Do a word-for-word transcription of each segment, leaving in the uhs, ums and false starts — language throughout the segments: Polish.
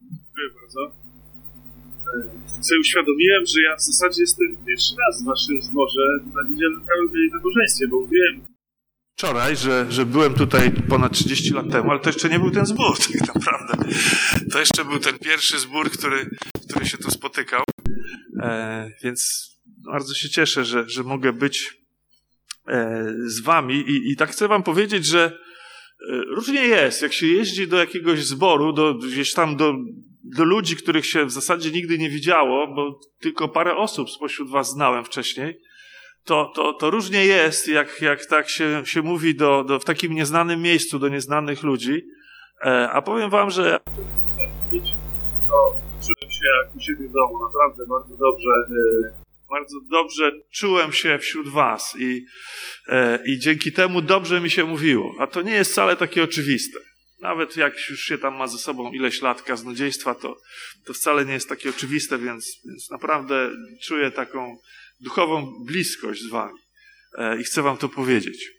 Dziękuję bardzo. Sobie uświadomiłem, że ja w zasadzie jestem pierwszy raz w waszym zborze na niedzielnym nabożeństwie, bo mówiłem wczoraj, że, że byłem tutaj ponad trzydzieści lat temu, ale to jeszcze nie był ten zbór tak naprawdę. To jeszcze był ten pierwszy zbór, który, który się tu spotykał. E, więc bardzo się cieszę, że, że mogę być e, z wami i, i tak chcę wam powiedzieć, że e, różnie jest, jak się jeździ do jakiegoś zboru, do, gdzieś tam do do ludzi, których się w zasadzie nigdy nie widziało, bo tylko parę osób spośród was znałem wcześniej, to, to, to różnie jest, jak, jak tak się, się mówi do, do, w takim nieznanym miejscu do nieznanych ludzi. E, a powiem wam, że ja to czułem się jak u siebie w domu, naprawdę bardzo dobrze, e, bardzo dobrze czułem się wśród was i, e, i dzięki temu dobrze mi się mówiło. A to nie jest wcale takie oczywiste. Nawet jak już się tam ma ze sobą ileś lat kaznodziejstwa, to, to wcale nie jest takie oczywiste, więc, więc naprawdę czuję taką duchową bliskość z wami e, i chcę wam to powiedzieć.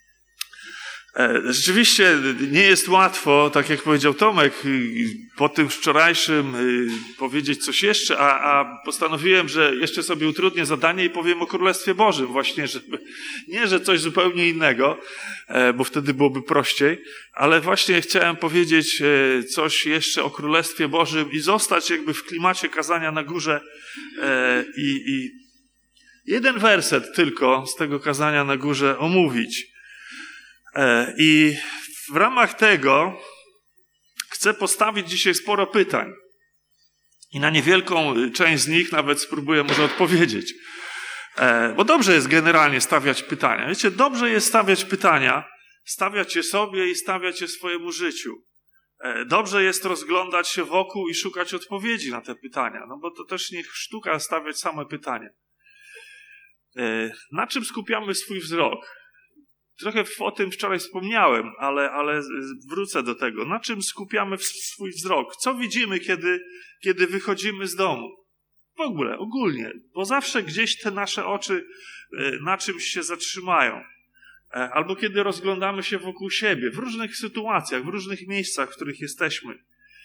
E, rzeczywiście nie jest łatwo, tak jak powiedział Tomek, po tym wczorajszym y, powiedzieć coś jeszcze, a, a postanowiłem, że jeszcze sobie utrudnię zadanie i powiem o Królestwie Bożym właśnie, żeby, nie, że coś zupełnie innego, e, bo wtedy byłoby prościej, ale właśnie chciałem powiedzieć e, coś jeszcze o Królestwie Bożym i zostać jakby w klimacie kazania na górze e, i, i jeden werset tylko z tego kazania na górze omówić. I w ramach tego chcę postawić dzisiaj sporo pytań. I na niewielką część z nich nawet spróbuję może odpowiedzieć. Bo dobrze jest generalnie stawiać pytania. Wiecie, dobrze jest stawiać pytania, stawiać je sobie i stawiać je swojemu życiu. Dobrze jest rozglądać się wokół i szukać odpowiedzi na te pytania. No bo to też nie sztuka stawiać same pytania. Na czym skupiamy swój wzrok? Trochę o tym wczoraj wspomniałem, ale, ale wrócę do tego. Na czym skupiamy swój wzrok? Co widzimy, kiedy, kiedy wychodzimy z domu? W ogóle, ogólnie. Bo zawsze gdzieś te nasze oczy na czymś się zatrzymają. Albo kiedy rozglądamy się wokół siebie, w różnych sytuacjach, w różnych miejscach, w których jesteśmy.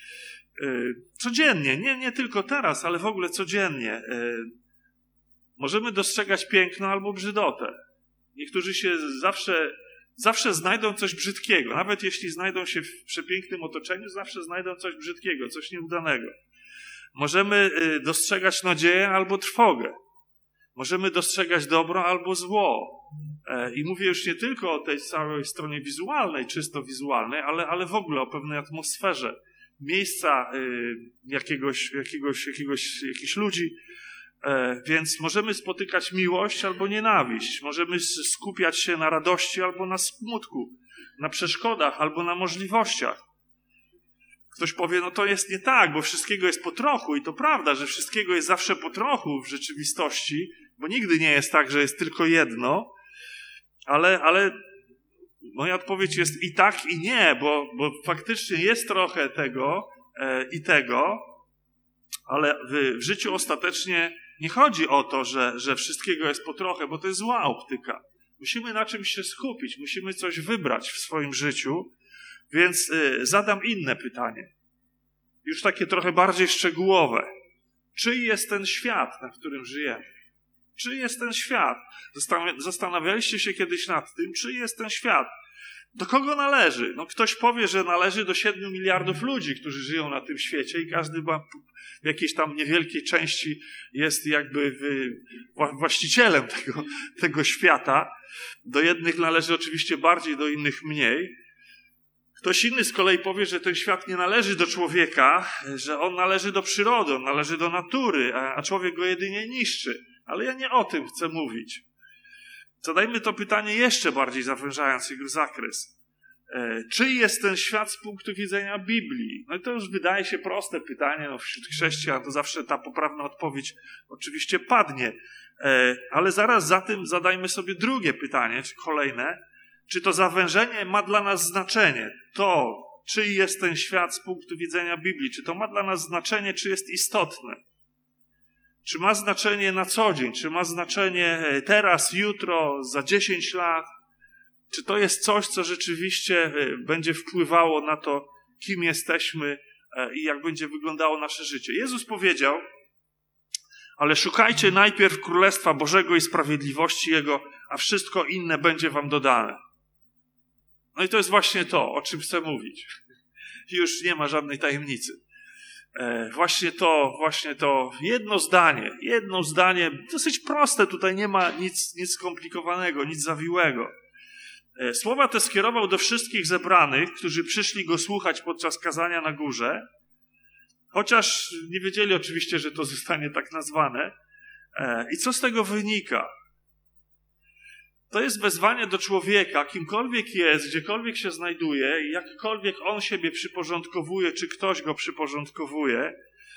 Codziennie, nie, nie tylko teraz, ale w ogóle codziennie. Możemy dostrzegać piękno albo brzydotę. Niektórzy się zawsze, zawsze znajdą coś brzydkiego. Nawet jeśli znajdą się w przepięknym otoczeniu, zawsze znajdą coś brzydkiego, coś nieudanego. Możemy dostrzegać nadzieję albo trwogę. Możemy dostrzegać dobro albo zło. I mówię już nie tylko o tej całej stronie wizualnej, czysto wizualnej, ale, ale w ogóle o pewnej atmosferze. Miejsca jakiegoś, jakiegoś, jakiegoś, jakichś ludzi. Więc możemy spotykać miłość albo nienawiść. Możemy skupiać się na radości albo na smutku, na przeszkodach albo na możliwościach. Ktoś powie, no to jest nie tak, bo wszystkiego jest po trochu i to prawda, że wszystkiego jest zawsze po trochu w rzeczywistości, bo nigdy nie jest tak, że jest tylko jedno, ale, ale moja odpowiedź jest i tak, i nie, bo, bo faktycznie jest trochę tego e, i tego, ale w, w życiu ostatecznie nie chodzi o to, że, że wszystkiego jest po trochę, bo to jest zła optyka. Musimy na czymś się skupić, musimy coś wybrać w swoim życiu, więc y, zadam inne pytanie. Już takie trochę bardziej szczegółowe. Czyj jest ten świat, na którym żyjemy? Czyj jest ten świat? Zastanawialiście się kiedyś nad tym, czyj jest ten świat? Do kogo należy? No ktoś powie, że należy do siedmiu miliardów ludzi, którzy żyją na tym świecie i każdy ma w jakiejś tam niewielkiej części jest jakby właścicielem tego, tego świata. Do jednych należy oczywiście bardziej, do innych mniej. Ktoś inny z kolei powie, że ten świat nie należy do człowieka, że on należy do przyrody, on należy do natury, a człowiek go jedynie niszczy. Ale ja nie o tym chcę mówić. Zadajmy to pytanie jeszcze bardziej zawężając jego zakres. E, czyj jest ten świat z punktu widzenia Biblii? No i to już wydaje się proste pytanie. No wśród chrześcijan to zawsze ta poprawna odpowiedź oczywiście padnie. E, ale zaraz za tym zadajmy sobie drugie pytanie, czy kolejne. Czy to zawężenie ma dla nas znaczenie? To, czyj jest ten świat z punktu widzenia Biblii? Czy to ma dla nas znaczenie, czy jest istotne? Czy ma znaczenie na co dzień? Czy ma znaczenie teraz, jutro, za dziesięć lat? Czy to jest coś, co rzeczywiście będzie wpływało na to, kim jesteśmy, i jak będzie wyglądało nasze życie. Jezus powiedział, ale szukajcie najpierw Królestwa Bożego i sprawiedliwości Jego, a wszystko inne będzie wam dodane. No i to jest właśnie to, o czym chcę mówić. Już nie ma żadnej tajemnicy. E, właśnie to, właśnie to, jedno zdanie, jedno zdanie, dosyć proste, tutaj nie ma nic, nic skomplikowanego, nic zawiłego. E, słowa te skierował do wszystkich zebranych, którzy przyszli Go słuchać podczas kazania na górze, chociaż nie wiedzieli oczywiście, że to zostanie tak nazwane. E, I co z tego wynika? To jest wezwanie do człowieka, kimkolwiek jest, gdziekolwiek się znajduje i jakkolwiek on siebie przyporządkowuje, czy ktoś go przyporządkowuje.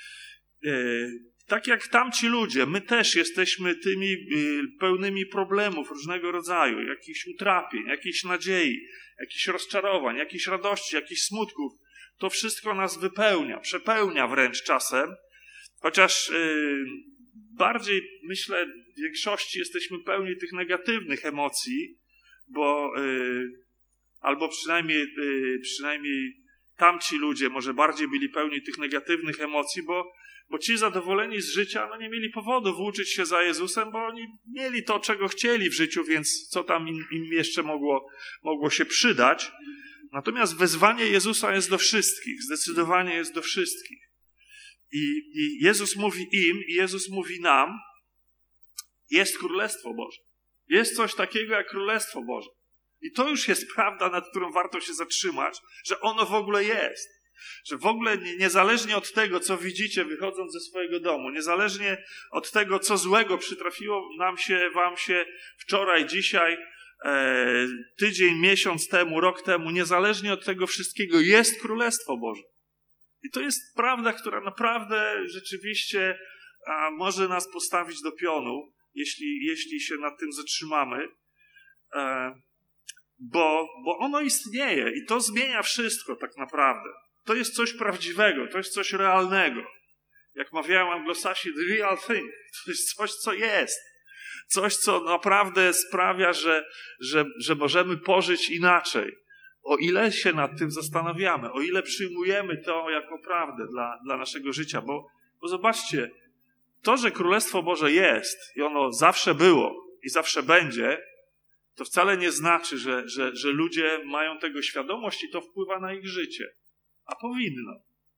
Tak jak tamci ludzie, my też jesteśmy tymi pełnymi problemów różnego rodzaju, jakichś utrapień, jakichś nadziei, jakichś rozczarowań, jakichś radości, jakichś smutków. To wszystko nas wypełnia, przepełnia wręcz czasem, chociaż bardziej, myślę, w większości jesteśmy pełni tych negatywnych emocji, bo yy, albo przynajmniej, yy, przynajmniej tamci ludzie może bardziej byli pełni tych negatywnych emocji, bo, bo ci zadowoleni z życia no nie mieli powodu włóczyć się za Jezusem, bo oni mieli to, czego chcieli w życiu, więc co tam im, im jeszcze mogło, mogło się przydać. Natomiast wezwanie Jezusa jest do wszystkich, zdecydowanie jest do wszystkich. I, I Jezus mówi im, i Jezus mówi nam, jest Królestwo Boże. Jest coś takiego jak Królestwo Boże. I to już jest prawda, nad którą warto się zatrzymać, że ono w ogóle jest. Że w ogóle niezależnie od tego, co widzicie wychodząc ze swojego domu, niezależnie od tego, co złego przytrafiło nam się, wam się wczoraj, dzisiaj, e, tydzień, miesiąc temu, rok temu, niezależnie od tego wszystkiego jest Królestwo Boże. I to jest prawda, która naprawdę rzeczywiście a, może nas postawić do pionu, jeśli, jeśli się nad tym zatrzymamy, e, bo, bo ono istnieje i to zmienia wszystko tak naprawdę. To jest coś prawdziwego, to jest coś realnego. Jak mawiają anglosasi, the real thing. To jest coś, co jest. Coś, co naprawdę sprawia, że, że, że możemy pożyć inaczej. O ile się nad tym zastanawiamy, o ile przyjmujemy to jako prawdę dla, dla naszego życia. Bo, bo zobaczcie, to, że Królestwo Boże jest i ono zawsze było i zawsze będzie, to wcale nie znaczy, że, że, że ludzie mają tego świadomość i to wpływa na ich życie. A powinno.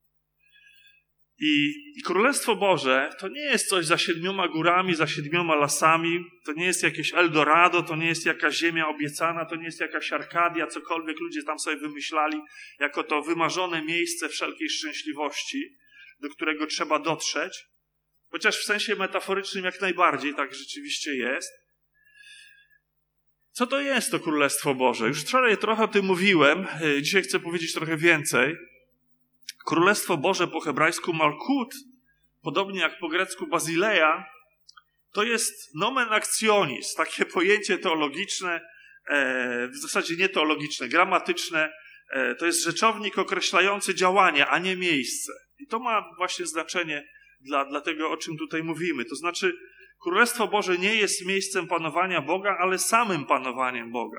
I, I Królestwo Boże to nie jest coś za siedmioma górami, za siedmioma lasami, to nie jest jakieś Eldorado, to nie jest jakaś ziemia obiecana, to nie jest jakaś Arkadia, cokolwiek ludzie tam sobie wymyślali, jako to wymarzone miejsce wszelkiej szczęśliwości, do którego trzeba dotrzeć. Chociaż w sensie metaforycznym jak najbardziej tak rzeczywiście jest. Co to jest to Królestwo Boże? Już wczoraj trochę o tym mówiłem, dzisiaj chcę powiedzieć trochę więcej. Królestwo Boże po hebrajsku Malkut, podobnie jak po grecku Bazileia, to jest nomen actionis, takie pojęcie teologiczne, w zasadzie nie teologiczne, gramatyczne. To jest rzeczownik określający działanie, a nie miejsce. I to ma właśnie znaczenie dla, dla tego, o czym tutaj mówimy. To znaczy, Królestwo Boże nie jest miejscem panowania Boga, ale samym panowaniem Boga.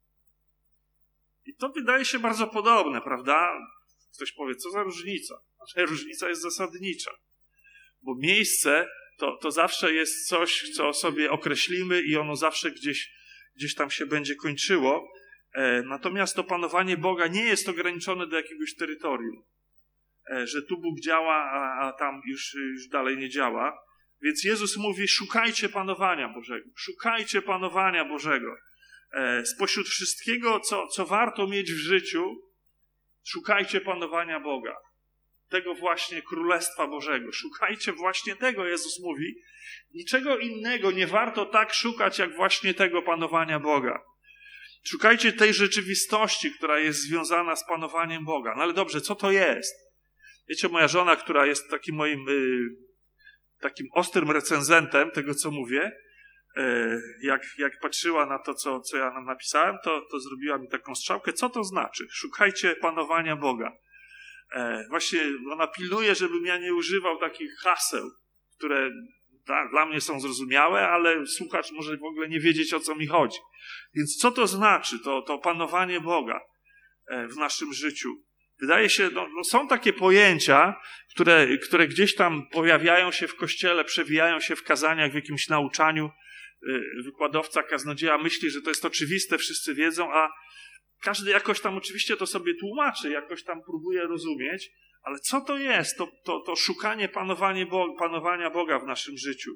I to wydaje się bardzo podobne, prawda? Ktoś powie, co za różnica? Znaczy, różnica jest zasadnicza. Bo miejsce to, to zawsze jest coś, co sobie określimy i ono zawsze gdzieś, gdzieś tam się będzie kończyło. E, natomiast to panowanie Boga nie jest ograniczone do jakiegoś terytorium. E, że tu Bóg działa, a, a tam już, już dalej nie działa. Więc Jezus mówi, szukajcie panowania Bożego. Szukajcie panowania Bożego. E, spośród wszystkiego, co, co warto mieć w życiu, szukajcie panowania Boga. Tego właśnie Królestwa Bożego. Szukajcie właśnie tego, Jezus mówi. Niczego innego nie warto tak szukać, jak właśnie tego panowania Boga. Szukajcie tej rzeczywistości, która jest związana z panowaniem Boga. No ale dobrze, co to jest? Wiecie, moja żona, która jest takim moim y, takim ostrym recenzentem tego, co mówię, y, jak, jak patrzyła na to, co, co ja nam napisałem, to, to zrobiła mi taką strzałkę. Co to znaczy? Szukajcie panowania Boga. E, właśnie ona pilnuje, żebym ja nie używał takich haseł, które da, dla mnie są zrozumiałe, ale słuchacz może w ogóle nie wiedzieć, o co mi chodzi. Więc co to znaczy, to, to panowanie Boga e, w naszym życiu? Wydaje się, no, no są takie pojęcia, które, które gdzieś tam pojawiają się w kościele, przewijają się w kazaniach, w jakimś nauczaniu. Wykładowca, kaznodzieja myśli, że to jest oczywiste, wszyscy wiedzą, a każdy jakoś tam oczywiście to sobie tłumaczy, jakoś tam próbuje rozumieć, ale co to jest? To, to, to szukanie panowanie Bo- panowania Boga w naszym życiu.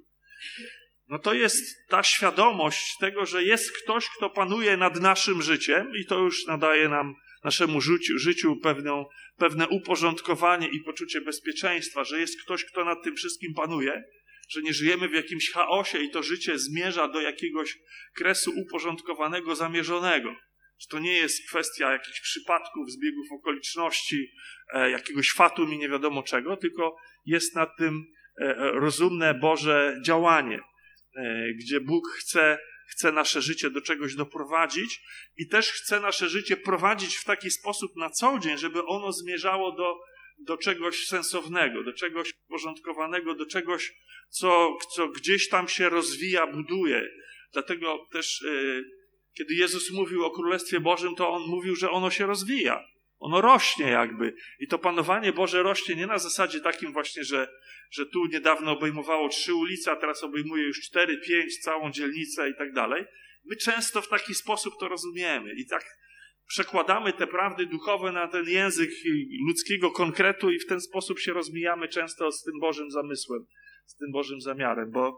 No to jest ta świadomość tego, że jest ktoś, kto panuje nad naszym życiem i to już nadaje nam, naszemu życiu, życiu pewną, pewne uporządkowanie i poczucie bezpieczeństwa, że jest ktoś, kto nad tym wszystkim panuje, że nie żyjemy w jakimś chaosie i to życie zmierza do jakiegoś kresu uporządkowanego, zamierzonego. Że to nie jest kwestia jakichś przypadków, zbiegów okoliczności, e, jakiegoś fatum i nie wiadomo czego, tylko jest nad tym e, rozumne Boże działanie, e, gdzie Bóg chce, chce nasze życie do czegoś doprowadzić i też chce nasze życie prowadzić w taki sposób na co dzień, żeby ono zmierzało do, do czegoś sensownego, do czegoś uporządkowanego, do czegoś, co, co gdzieś tam się rozwija, buduje. Dlatego też e, kiedy Jezus mówił o Królestwie Bożym, to On mówił, że ono się rozwija. Ono rośnie jakby. I to panowanie Boże rośnie nie na zasadzie takim właśnie, że, że tu niedawno obejmowało trzy ulice, a teraz obejmuje już cztery, pięć, całą dzielnicę i tak dalej. My często w taki sposób to rozumiemy. I tak przekładamy te prawdy duchowe na ten język ludzkiego konkretu i w ten sposób się rozmijamy często z tym Bożym zamysłem, z tym Bożym zamiarem. Bo,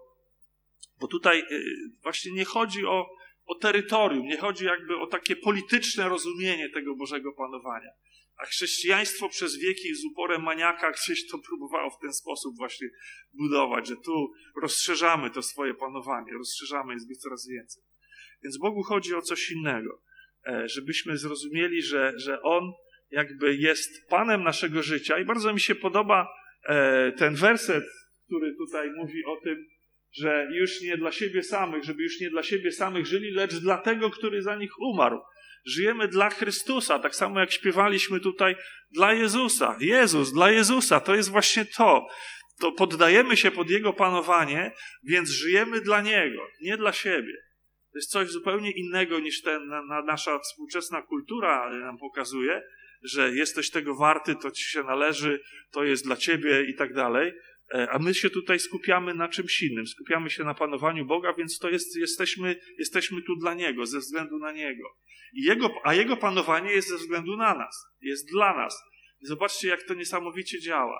bo tutaj właśnie nie chodzi o o terytorium, nie chodzi jakby o takie polityczne rozumienie tego Bożego panowania. A chrześcijaństwo przez wieki z uporem maniaka gdzieś to próbowało w ten sposób właśnie budować, że tu rozszerzamy to swoje panowanie, rozszerzamy, jest go coraz więcej. Więc Bogu chodzi o coś innego, żebyśmy zrozumieli, że, że On jakby jest Panem naszego życia i bardzo mi się podoba ten werset, który tutaj mówi o tym, że już nie dla siebie samych, żeby już nie dla siebie samych żyli, lecz dla tego, który za nich umarł. Żyjemy dla Chrystusa, tak samo jak śpiewaliśmy tutaj dla Jezusa. Jezus, dla Jezusa, to jest właśnie to. To poddajemy się pod Jego panowanie, więc żyjemy dla Niego, nie dla siebie. To jest coś zupełnie innego niż ten, na, na nasza współczesna kultura nam pokazuje, że jesteś tego warty, to ci się należy, to jest dla ciebie i tak dalej. A my się tutaj skupiamy na czymś innym. Skupiamy się na panowaniu Boga, więc to jest, jesteśmy, jesteśmy tu dla Niego, ze względu na Niego. I jego, a Jego panowanie jest ze względu na nas. Jest dla nas. I zobaczcie, jak to niesamowicie działa.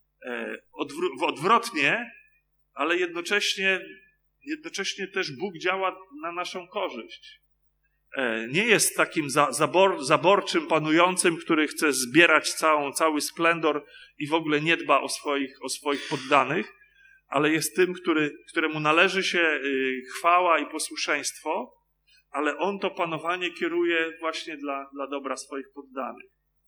Odwr- odwrotnie, ale jednocześnie, jednocześnie też Bóg działa na naszą korzyść. Nie jest takim za, zabor, zaborczym panującym, który chce zbierać całą, cały splendor i w ogóle nie dba o swoich, o swoich poddanych, ale jest tym, który, któremu należy się chwała i posłuszeństwo, ale on to panowanie kieruje właśnie dla, dla dobra swoich poddanych.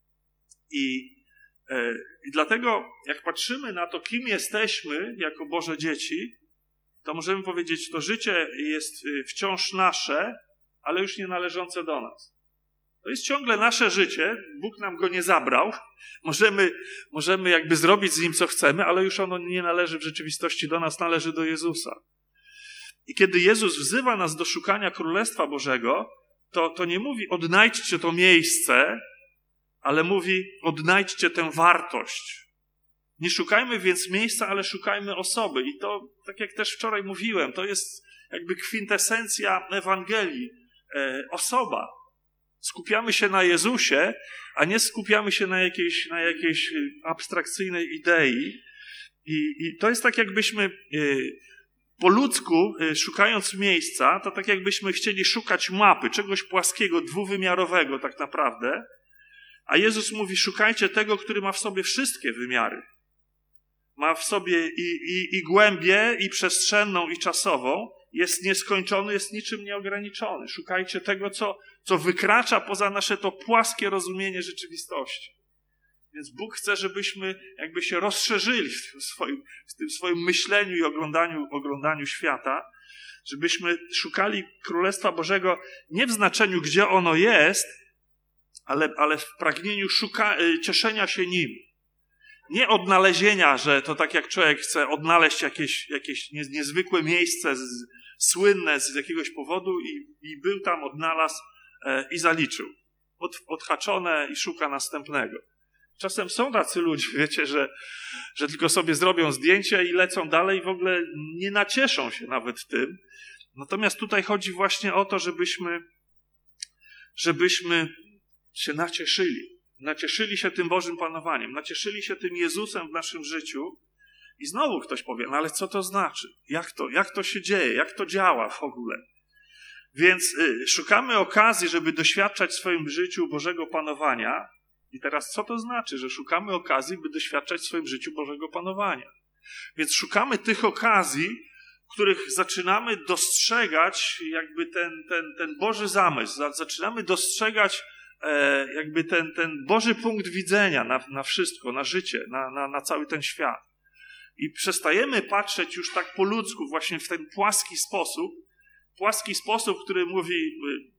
I, I dlatego, jak patrzymy na to, kim jesteśmy jako Boże dzieci, to możemy powiedzieć, to życie jest wciąż nasze, ale już nie należące do nas. To jest ciągle nasze życie, Bóg nam go nie zabrał, możemy, możemy jakby zrobić z nim co chcemy, ale już ono nie należy w rzeczywistości do nas, należy do Jezusa. I kiedy Jezus wzywa nas do szukania Królestwa Bożego, to, to nie mówi odnajdźcie to miejsce, ale mówi odnajdźcie tę wartość. Nie szukajmy więc miejsca, ale szukajmy osoby. I to, tak jak też wczoraj mówiłem, to jest jakby kwintesencja Ewangelii. E, osoba. Skupiamy się na Jezusie, a nie skupiamy się na jakiejś, na jakiejś abstrakcyjnej idei. I, i to jest tak, jakbyśmy e, po ludzku, e, szukając miejsca, to tak jakbyśmy chcieli szukać mapy, czegoś płaskiego, dwuwymiarowego tak naprawdę. A Jezus mówi, szukajcie tego, który ma w sobie wszystkie wymiary. Ma w sobie i, i, i głębię, i przestrzenną, i czasową. Jest nieskończony, jest niczym nieograniczony. Szukajcie tego, co, co wykracza poza nasze to płaskie rozumienie rzeczywistości. Więc Bóg chce, żebyśmy jakby się rozszerzyli w tym swoim, w tym swoim myśleniu i oglądaniu, oglądaniu świata, żebyśmy szukali Królestwa Bożego nie w znaczeniu, gdzie ono jest, ale, ale w pragnieniu szuka, cieszenia się nim. Nie odnalezienia, że to tak jak człowiek chce odnaleźć jakieś, jakieś niezwykłe miejsce, z, słynne z jakiegoś powodu i, i był tam, odnalazł e, i zaliczył. Od, odhaczone i szuka następnego. Czasem są tacy ludzie, wiecie, że, że tylko sobie zrobią zdjęcia i lecą dalej i w ogóle nie nacieszą się nawet tym. Natomiast tutaj chodzi właśnie o to, żebyśmy, żebyśmy się nacieszyli. Nacieszyli się tym Bożym panowaniem, nacieszyli się tym Jezusem w naszym życiu. I znowu ktoś powie, no ale co to znaczy? Jak to, jak to się dzieje? Jak to działa w ogóle? Więc y, szukamy okazji, żeby doświadczać w swoim życiu Bożego panowania. I teraz co to znaczy, że szukamy okazji, by doświadczać w swoim życiu Bożego panowania? Więc szukamy tych okazji, w których zaczynamy dostrzegać jakby ten, ten, ten Boży zamysł. Zaczynamy dostrzegać e, jakby ten, ten Boży punkt widzenia na, na wszystko, na życie, na, na, na cały ten świat. I przestajemy patrzeć już tak po ludzku, właśnie w ten płaski sposób, płaski sposób, który mówi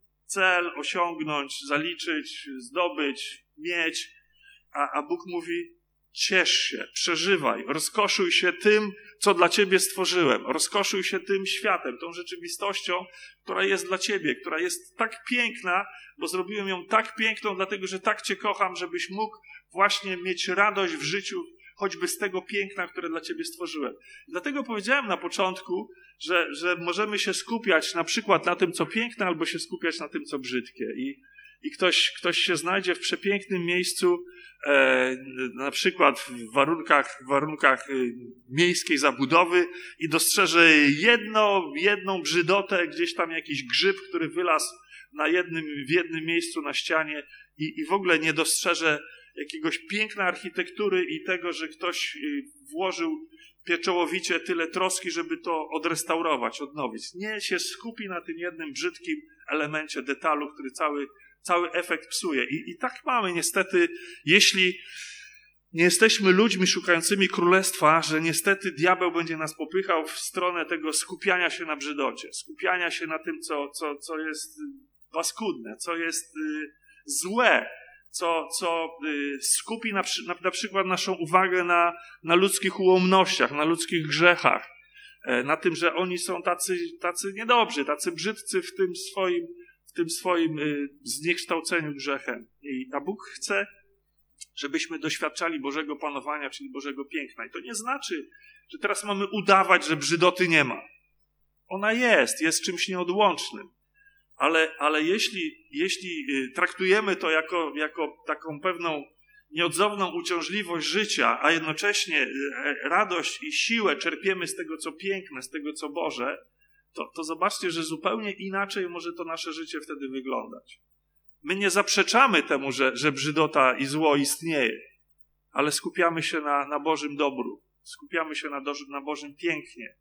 cel, osiągnąć, zaliczyć, zdobyć, mieć, a, a Bóg mówi ciesz się, przeżywaj, rozkoszuj się tym, co dla ciebie stworzyłem, rozkoszuj się tym światem, tą rzeczywistością, która jest dla ciebie, która jest tak piękna, bo zrobiłem ją tak piękną, dlatego że tak cię kocham, żebyś mógł właśnie mieć radość w życiu, choćby z tego piękna, które dla ciebie stworzyłem. Dlatego powiedziałem na początku, że, że możemy się skupiać na przykład na tym, co piękne, albo się skupiać na tym, co brzydkie. I, i ktoś, ktoś się znajdzie w przepięknym miejscu, e, na przykład w warunkach, w warunkach miejskiej zabudowy i dostrzeże jedno, jedną brzydotę, gdzieś tam jakiś grzyb, który wylazł na jednym, w jednym miejscu na ścianie i, i w ogóle nie dostrzeże jakiegoś piękna architektury i tego, że ktoś włożył pieczołowicie tyle troski, żeby to odrestaurować, odnowić. Nie się skupi na tym jednym brzydkim elemencie, detalu, który cały, cały efekt psuje. I, I tak mamy niestety, jeśli nie jesteśmy ludźmi szukającymi królestwa, że niestety diabeł będzie nas popychał w stronę tego skupiania się na brzydocie, skupiania się na tym, co, co, co jest paskudne, co jest y, złe, co, co y, skupi na, na, na przykład naszą uwagę na, na ludzkich ułomnościach, na ludzkich grzechach, e, na tym, że oni są tacy, tacy niedobrzy, tacy brzydcy w tym swoim, w tym swoim y, zniekształceniu grzechem. I, a Bóg chce, żebyśmy doświadczali Bożego panowania, czyli Bożego piękna. I to nie znaczy, że teraz mamy udawać, że brzydoty nie ma. Ona jest, jest czymś nieodłącznym. Ale, ale jeśli, jeśli traktujemy to jako, jako taką pewną nieodzowną uciążliwość życia, a jednocześnie radość i siłę czerpiemy z tego, co piękne, z tego, co Boże, to, to zobaczcie, że zupełnie inaczej może to nasze życie wtedy wyglądać. My nie zaprzeczamy temu, że, że brzydota i zło istnieje, ale skupiamy się na, na Bożym dobru, skupiamy się na, do, na Bożym pięknie.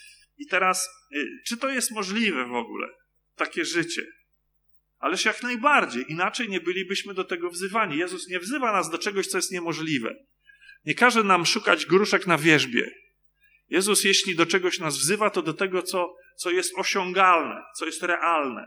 I teraz, czy to jest możliwe w ogóle? Takie życie. Ależ jak najbardziej. Inaczej nie bylibyśmy do tego wzywani. Jezus nie wzywa nas do czegoś, co jest niemożliwe. Nie każe nam szukać gruszek na wierzbie. Jezus, jeśli do czegoś nas wzywa, to do tego, co, co jest osiągalne, co jest realne.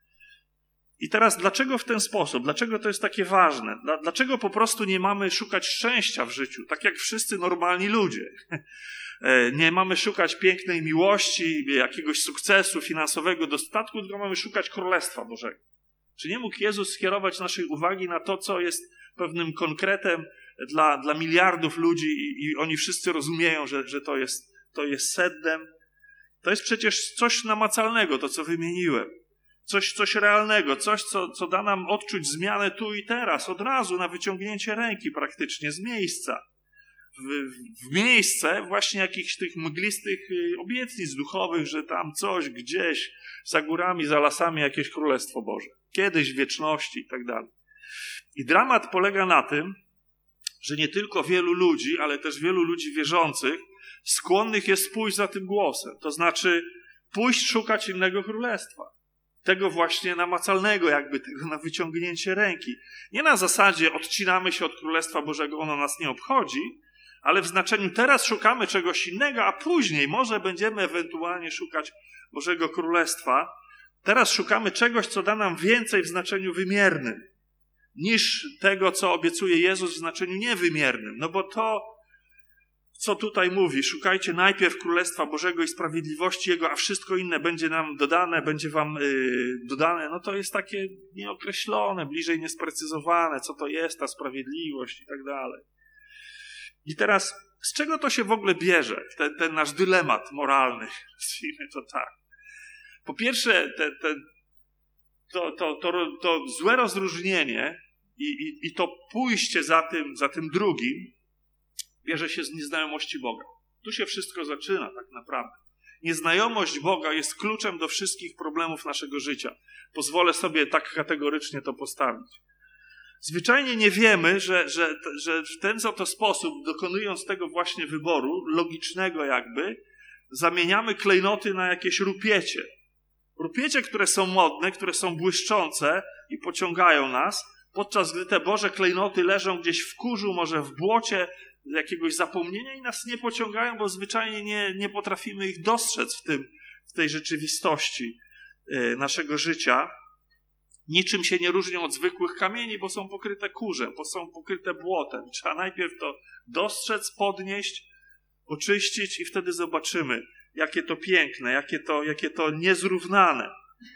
I teraz dlaczego w ten sposób? Dlaczego to jest takie ważne? Dlaczego po prostu nie mamy szukać szczęścia w życiu, tak jak wszyscy normalni ludzie? Nie mamy szukać pięknej miłości, jakiegoś sukcesu finansowego, dostatku, tylko mamy szukać Królestwa Bożego. Czy nie mógł Jezus skierować naszej uwagi na to, co jest pewnym konkretem dla, dla miliardów ludzi i, i oni wszyscy rozumieją, że, że to jest, to jest sednem? To jest przecież coś namacalnego, to co wymieniłem. Coś, coś realnego, coś, co, co da nam odczuć zmianę tu i teraz, od razu, na wyciągnięcie ręki praktycznie, z miejsca. W, w miejsce właśnie jakichś tych mglistych obietnic duchowych, że tam coś gdzieś za górami, za lasami jakieś Królestwo Boże. Kiedyś w wieczności i tak dalej. I dramat polega na tym, że nie tylko wielu ludzi, ale też wielu ludzi wierzących skłonnych jest pójść za tym głosem. To znaczy pójść szukać innego królestwa. Tego właśnie namacalnego, jakby tego na wyciągnięcie ręki. Nie na zasadzie odcinamy się od Królestwa Bożego, ono nas nie obchodzi, ale w znaczeniu teraz szukamy czegoś innego, a później może będziemy ewentualnie szukać Bożego Królestwa. Teraz szukamy czegoś, co da nam więcej w znaczeniu wymiernym, niż tego, co obiecuje Jezus w znaczeniu niewymiernym. No bo to, co tutaj mówi? Szukajcie najpierw Królestwa Bożego i sprawiedliwości Jego, a wszystko inne będzie nam dodane, będzie wam yy, dodane. No to jest takie nieokreślone, bliżej niesprecyzowane, co to jest ta sprawiedliwość i tak dalej. I teraz, z czego to się w ogóle bierze? Ten, ten nasz dylemat moralny, nazwijmy to tak. Po pierwsze, te, te, to, to, to, to złe rozróżnienie i, i, i to pójście za tym, za tym drugim bierze się z nieznajomości Boga. Tu się wszystko zaczyna tak naprawdę. Nieznajomość Boga jest kluczem do wszystkich problemów naszego życia. Pozwolę sobie tak kategorycznie to postawić. Zwyczajnie nie wiemy, że, że, że w ten oto sposób, dokonując tego właśnie wyboru, logicznego jakby, zamieniamy klejnoty na jakieś rupiecie. Rupiecie, które są modne, które są błyszczące i pociągają nas, podczas gdy te Boże klejnoty leżą gdzieś w kurzu, może w błocie jakiegoś zapomnienia i nas nie pociągają, bo zwyczajnie nie, nie potrafimy ich dostrzec w, tym, w tej rzeczywistości naszego życia. Niczym się nie różnią od zwykłych kamieni, bo są pokryte kurzem, bo są pokryte błotem. Trzeba najpierw to dostrzec, podnieść, oczyścić i wtedy zobaczymy, jakie to piękne, jakie to, jakie to niezrównane.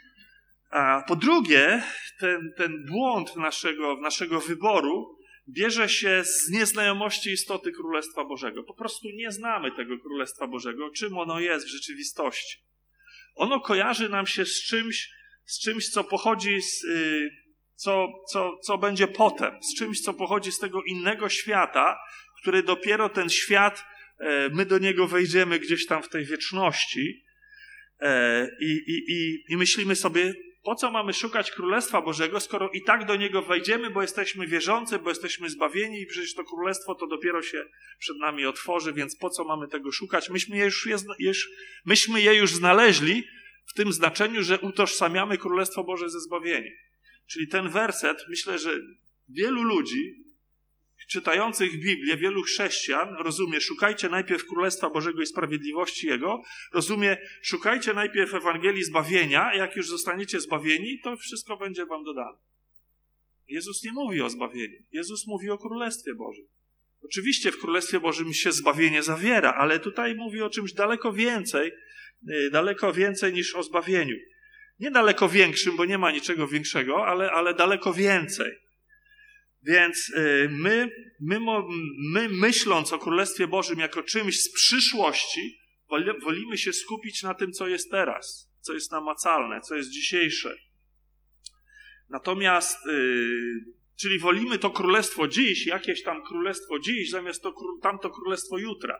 A po drugie, ten, ten błąd naszego, naszego wyboru bierze się z nieznajomości istoty Królestwa Bożego. Po prostu nie znamy tego Królestwa Bożego, czym ono jest w rzeczywistości. Ono kojarzy nam się z czymś, z czymś, co pochodzi z, yy, co, co, co będzie potem, z czymś, co pochodzi z tego innego świata, który dopiero ten świat, yy, my do niego wejdziemy gdzieś tam w tej wieczności yy, i, i, i, i myślimy sobie, po co mamy szukać Królestwa Bożego, skoro i tak do niego wejdziemy, bo jesteśmy wierzący, bo jesteśmy zbawieni i przecież to Królestwo to dopiero się przed nami otworzy, więc po co mamy tego szukać? Myśmy je już, już, myśmy je już znaleźli w tym znaczeniu, że utożsamiamy Królestwo Boże ze zbawieniem. Czyli ten werset, myślę, że wielu ludzi czytających Biblię, wielu chrześcijan rozumie, szukajcie najpierw Królestwa Bożego i sprawiedliwości Jego, rozumie, szukajcie najpierw Ewangelii zbawienia, a jak już zostaniecie zbawieni, to wszystko będzie wam dodane. Jezus nie mówi o zbawieniu. Jezus mówi o Królestwie Bożym. Oczywiście w Królestwie Bożym się zbawienie zawiera, ale tutaj mówi o czymś daleko więcej, daleko więcej niż o zbawieniu. Nie daleko większym, bo nie ma niczego większego, ale, ale daleko więcej. Więc my, my, my, myśląc o Królestwie Bożym jako czymś z przyszłości, wolimy się skupić na tym, co jest teraz, co jest namacalne, co jest dzisiejsze. Natomiast, czyli wolimy to Królestwo dziś, jakieś tam Królestwo dziś, zamiast to, tamto Królestwo jutra.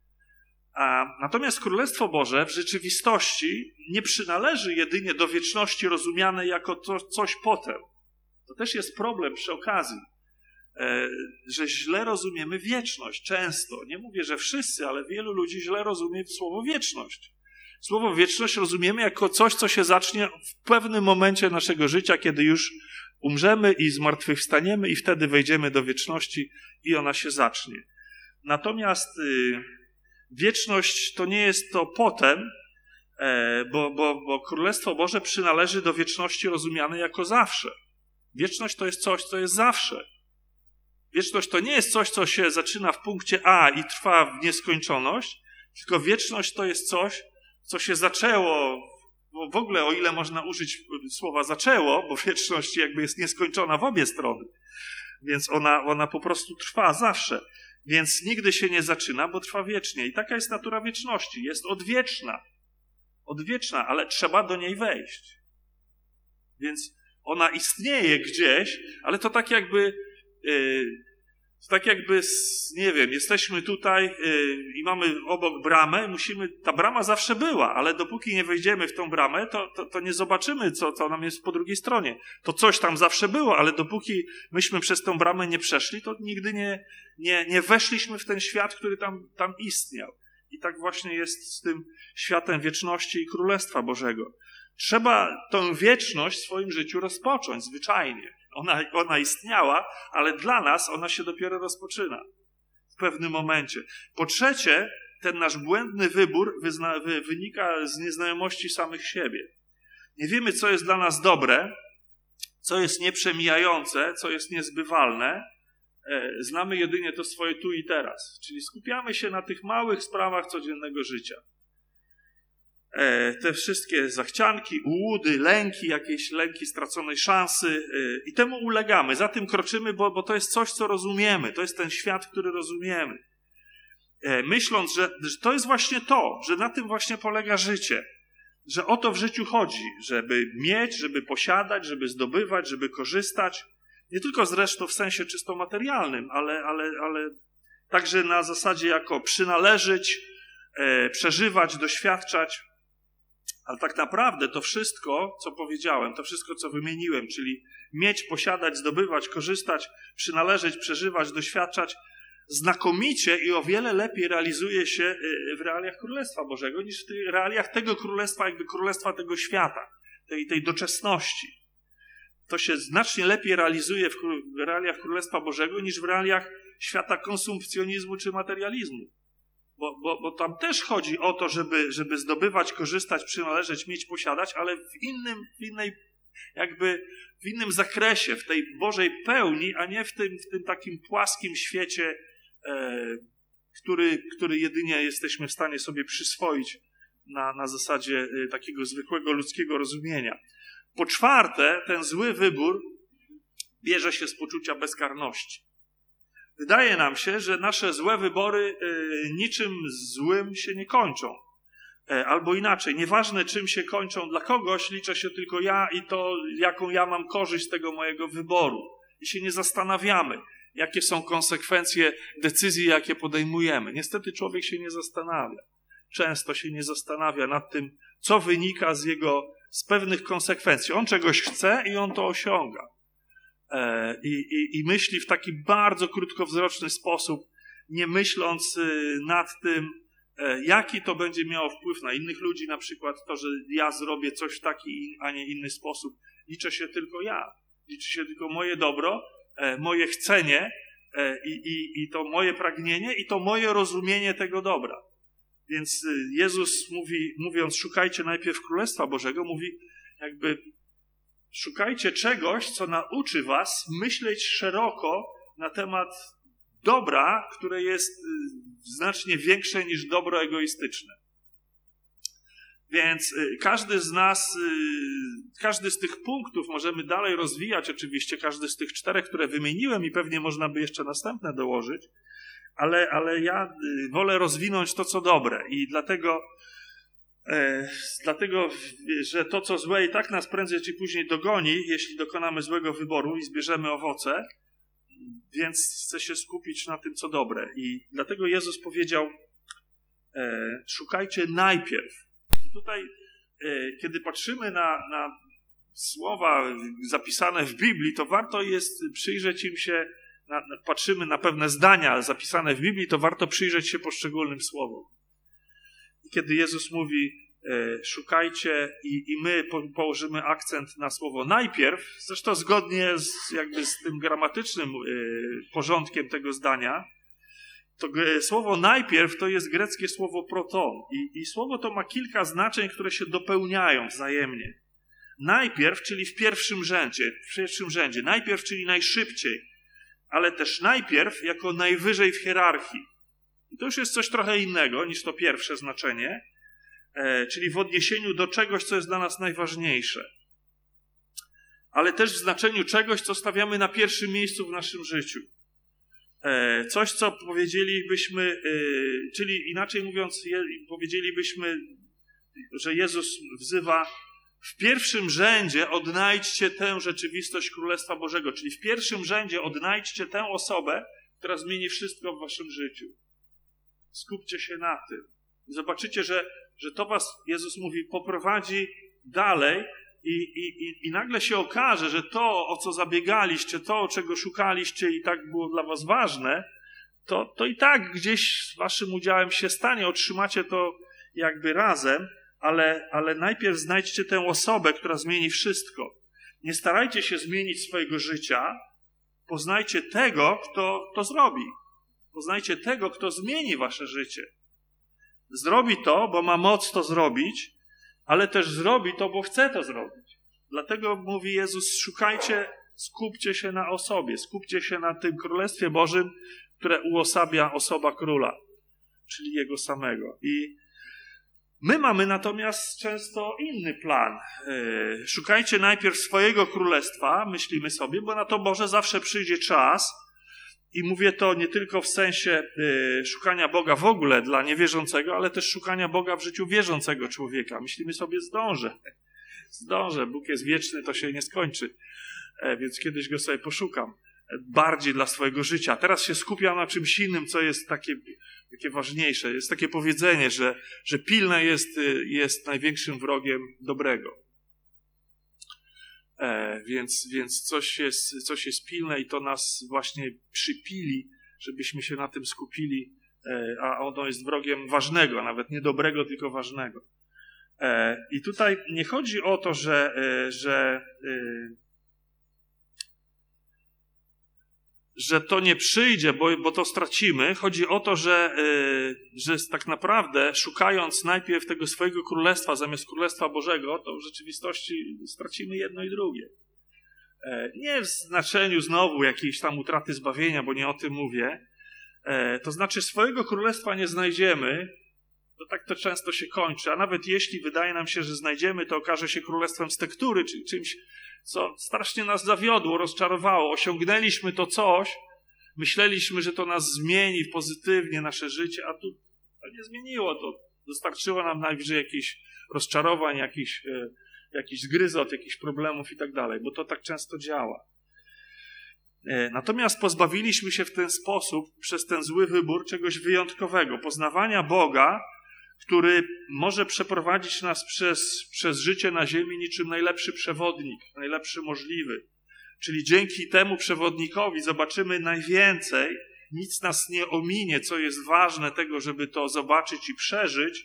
A, natomiast Królestwo Boże w rzeczywistości nie przynależy jedynie do wieczności rozumianej jako to, coś potem. To też jest problem przy okazji, e, że źle rozumiemy wieczność często. Nie mówię, że wszyscy, ale wielu ludzi źle rozumie słowo wieczność. Słowo wieczność rozumiemy jako coś, co się zacznie w pewnym momencie naszego życia, kiedy już umrzemy i zmartwychwstaniemy i wtedy wejdziemy do wieczności i ona się zacznie. Natomiast y, wieczność to nie jest to potem, e, bo, bo, bo Królestwo Boże przynależy do wieczności rozumianej jako zawsze. Wieczność to jest coś, co jest zawsze. Wieczność to nie jest coś, co się zaczyna w punkcie A i trwa w nieskończoność, tylko wieczność to jest coś, co się zaczęło, bo w ogóle o ile można użyć słowa zaczęło, bo wieczność jakby jest nieskończona w obie strony, więc ona, ona po prostu trwa zawsze. Więc nigdy się nie zaczyna, bo trwa wiecznie. I taka jest natura wieczności. Jest odwieczna. Odwieczna, ale trzeba do niej wejść. Więc ona istnieje gdzieś, ale to tak jakby, yy, tak jakby, nie wiem, jesteśmy tutaj yy, i mamy obok bramę, musimy, ta brama zawsze była, ale dopóki nie wejdziemy w tą bramę, to, to, to nie zobaczymy, co, co nam jest po drugiej stronie. To coś tam zawsze było, ale dopóki myśmy przez tą bramę nie przeszli, to nigdy nie, nie, nie weszliśmy w ten świat, który tam, tam istniał. I tak właśnie jest z tym światem wieczności i Królestwa Bożego. Trzeba tę wieczność w swoim życiu rozpocząć, zwyczajnie. Ona, ona istniała, ale dla nas ona się dopiero rozpoczyna w pewnym momencie. Po trzecie, ten nasz błędny wybór wyzna, wy, wynika z nieznajomości samych siebie. Nie wiemy, co jest dla nas dobre, co jest nieprzemijające, co jest niezbywalne, znamy jedynie to swoje tu i teraz. Czyli skupiamy się na tych małych sprawach codziennego życia. Te wszystkie zachcianki, ułudy, lęki, jakieś lęki straconej szansy i temu ulegamy. Za tym kroczymy, bo, bo to jest coś, co rozumiemy. To jest ten świat, który rozumiemy. Myśląc, że, że to jest właśnie to, że na tym właśnie polega życie. Że o to w życiu chodzi, żeby mieć, żeby posiadać, żeby zdobywać, żeby korzystać. Nie tylko zresztą w sensie czysto materialnym, ale, ale, ale także na zasadzie jako przynależeć, e, przeżywać, doświadczać. Ale tak naprawdę to wszystko, co powiedziałem, to wszystko, co wymieniłem, czyli mieć, posiadać, zdobywać, korzystać, przynależeć, przeżywać, doświadczać, znakomicie i o wiele lepiej realizuje się w realiach Królestwa Bożego niż w tych realiach tego Królestwa, jakby Królestwa tego świata, tej, tej doczesności. To się znacznie lepiej realizuje w realiach Królestwa Bożego niż w realiach świata konsumpcjonizmu czy materializmu. Bo, bo, bo tam też chodzi o to, żeby, żeby zdobywać, korzystać, przynależeć, mieć, posiadać, ale w innym, w innej, jakby w innym zakresie, w tej Bożej pełni, a nie w tym, w tym takim płaskim świecie, e, który, który jedynie jesteśmy w stanie sobie przyswoić na, na zasadzie takiego zwykłego ludzkiego rozumienia. Po czwarte, ten zły wybór bierze się z poczucia bezkarności. Wydaje nam się, że nasze złe wybory niczym złym się nie kończą. Albo inaczej, nieważne czym się kończą dla kogoś, liczę się tylko ja i to, jaką ja mam korzyść z tego mojego wyboru. I się nie zastanawiamy, jakie są konsekwencje decyzji, jakie podejmujemy. Niestety człowiek się nie zastanawia. Często się nie zastanawia nad tym, co wynika z jego, z pewnych konsekwencji. On czegoś chce i on to osiąga. I, i, i myśli w taki bardzo krótkowzroczny sposób, nie myśląc nad tym, jaki to będzie miało wpływ na innych ludzi, na przykład to, że ja zrobię coś w taki, a nie inny sposób. Liczę się tylko ja. Liczy się tylko moje dobro, moje chcenie i, i, i to moje pragnienie i to moje rozumienie tego dobra. Więc Jezus mówi, mówiąc, szukajcie najpierw Królestwa Bożego, mówi jakby szukajcie czegoś, co nauczy was myśleć szeroko na temat dobra, które jest znacznie większe niż dobro egoistyczne. Więc każdy z nas, każdy z tych punktów możemy dalej rozwijać oczywiście, każdy z tych czterech, które wymieniłem i pewnie można by jeszcze następne dołożyć, ale, ale ja wolę rozwinąć to, co dobre i dlatego E, dlatego, że to, co złe i tak nas prędzej czy później dogoni, jeśli dokonamy złego wyboru i zbierzemy owoce, więc chcę się skupić na tym, co dobre. I dlatego Jezus powiedział, e, szukajcie najpierw. I tutaj, e, kiedy patrzymy na, na słowa zapisane w Biblii, to warto jest przyjrzeć im się, na, patrzymy na pewne zdania zapisane w Biblii, to warto przyjrzeć się poszczególnym słowom. Kiedy Jezus mówi, e, szukajcie i, i my po, położymy akcent na słowo najpierw, zresztą zgodnie z, jakby z tym gramatycznym e, porządkiem tego zdania, to g, słowo najpierw to jest greckie słowo proton I, i słowo to ma kilka znaczeń, które się dopełniają wzajemnie. Najpierw, czyli w pierwszym rzędzie, w pierwszym rzędzie, najpierw, czyli najszybciej, ale też najpierw jako najwyżej w hierarchii. I to już jest coś trochę innego niż to pierwsze znaczenie, e, czyli w odniesieniu do czegoś, co jest dla nas najważniejsze. Ale też w znaczeniu czegoś, co stawiamy na pierwszym miejscu w naszym życiu. E, coś, co powiedzielibyśmy, e, czyli inaczej mówiąc, je, powiedzielibyśmy, że Jezus wzywa w pierwszym rzędzie odnajdźcie tę rzeczywistość Królestwa Bożego, czyli w pierwszym rzędzie odnajdźcie tę osobę, która zmieni wszystko w waszym życiu. Skupcie się na tym. Zobaczycie, że, że to was, Jezus mówi, poprowadzi dalej i, i, i, i nagle się okaże, że to, o co zabiegaliście, to, czego szukaliście i tak było dla was ważne, to, to i tak gdzieś z waszym udziałem się stanie, otrzymacie to jakby razem, ale, ale najpierw znajdźcie tę osobę, która zmieni wszystko. Nie starajcie się zmienić swojego życia, poznajcie tego, kto to zrobi. Poznajcie tego, kto zmieni wasze życie. Zrobi to, bo ma moc to zrobić, ale też zrobi to, bo chce to zrobić. Dlatego mówi Jezus, szukajcie Skupcie się na osobie, skupcie się na tym Królestwie Bożym, które uosabia osoba Króla, czyli Jego samego. I my mamy natomiast często inny plan. Szukajcie najpierw swojego królestwa, myślimy sobie, bo na to Boże zawsze przyjdzie czas. I mówię to nie tylko w sensie szukania Boga w ogóle dla niewierzącego, ale też szukania Boga w życiu wierzącego człowieka. Myślimy sobie, zdążę. Zdążę, Bóg jest wieczny, to się nie skończy. Więc kiedyś Go sobie poszukam. Bardziej dla swojego życia. Teraz się skupiam na czymś innym, co jest takie, takie ważniejsze. Jest takie powiedzenie, że, że pilne jest, jest największym wrogiem dobrego. E, więc więc coś, jest, coś jest pilne i to nas właśnie przypili, żebyśmy się na tym skupili, e, a ono jest wrogiem ważnego, nawet nie dobrego, tylko ważnego. E, I tutaj nie chodzi o to, że, e, że e, że to nie przyjdzie, bo, bo to stracimy. Chodzi o to, że, yy, że tak naprawdę szukając najpierw tego swojego królestwa zamiast Królestwa Bożego, to w rzeczywistości stracimy jedno i drugie. E, nie w znaczeniu znowu jakiejś tam utraty zbawienia, bo nie o tym mówię. E, to znaczy swojego królestwa nie znajdziemy, to tak to często się kończy, a nawet jeśli wydaje nam się, że znajdziemy, to okaże się królestwem z tektury, czyli czymś, co strasznie nas zawiodło, rozczarowało. Osiągnęliśmy to coś, myśleliśmy, że to nas zmieni pozytywnie nasze życie, a tu to nie zmieniło. To dostarczyło nam najwyżej jakichś rozczarowań, jakichś, e, jakichś zgryzot, jakichś problemów i tak dalej, bo to tak często działa. E, natomiast pozbawiliśmy się w ten sposób, przez ten zły wybór, czegoś wyjątkowego, poznawania Boga, który może przeprowadzić nas przez, przez życie na ziemi niczym najlepszy przewodnik, najlepszy możliwy. Czyli dzięki temu przewodnikowi zobaczymy najwięcej, nic nas nie ominie, co jest ważne tego, żeby to zobaczyć i przeżyć.